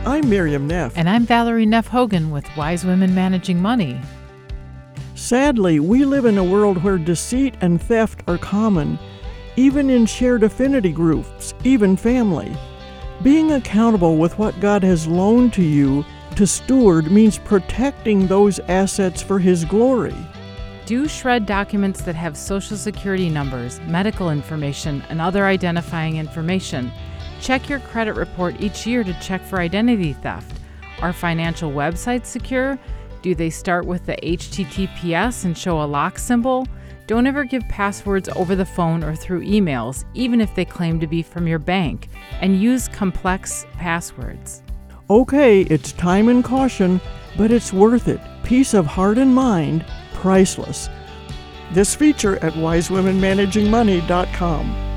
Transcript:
I'm Miriam Neff. And I'm Valerie Neff Hogan with Wise Women Managing Money. Sadly, we live in a world where deceit and theft are common, even in shared affinity groups, even family. Being accountable with what God has loaned to you to steward means protecting those assets for His glory. Do shred documents that have Social Security numbers, medical information, and other identifying information. Check your credit report each year to check for identity theft. Are financial websites secure? Do they start with the HTTPS and show a lock symbol? Don't ever give passwords over the phone or through emails, even if they claim to be from your bank, and use complex passwords. Okay, it's time and caution, but it's worth it. Peace of heart and mind, priceless. This feature at wisewomenmanagingmoney.com.